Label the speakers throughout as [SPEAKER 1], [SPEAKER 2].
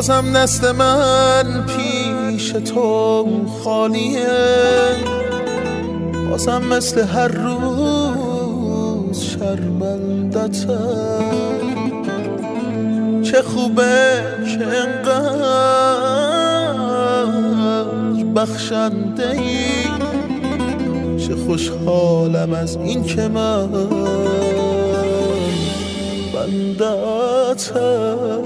[SPEAKER 1] بازم دست من پیش تو خالیه، بازم مثل هر روز شرمندتم. چه خوبه که انقدر بخشنده ای، چه خوشحالم از این که من بندتم.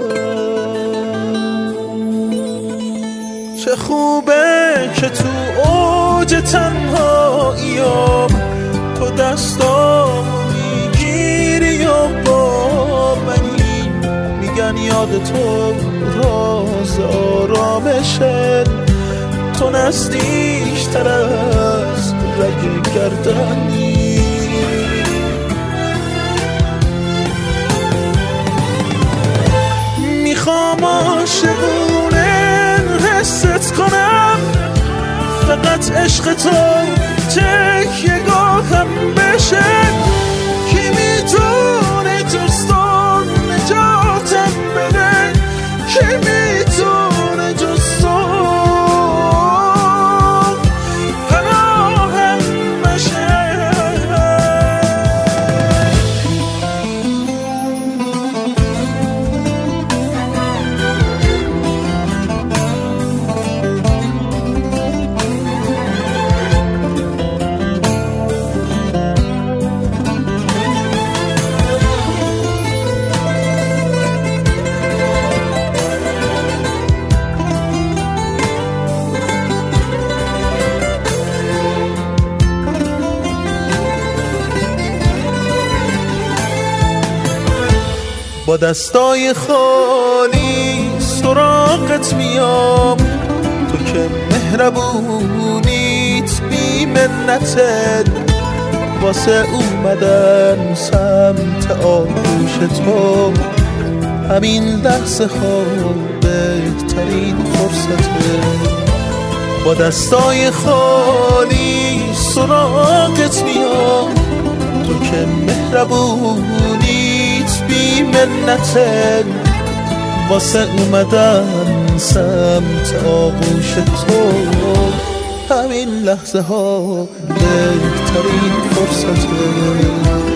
[SPEAKER 1] چه خوبه که تو اوج تنهاییام تو دستامو میگیری و با منی، میگن یاد تو راز آرامشه، تو نزدیکتر از رگ گردنی. میخوام عاشقونه حست کنم، فقط عشق تو تکیه گاهم بشه. کی میتونه جز تو نجاتم بده، کی میتونه جز تو پناهم بشه. با دستای خالی سراغت میام، تو که مهربونیت بی منته، واسه اومدن سمت آغوش تو همین لحظه ها بهترین فرصته. با دستای خالی سراغت میام، تو که مهربونیت بی منته، واسه اومدن سمت آغوش تو همین لحظه ها بهترین فرصته.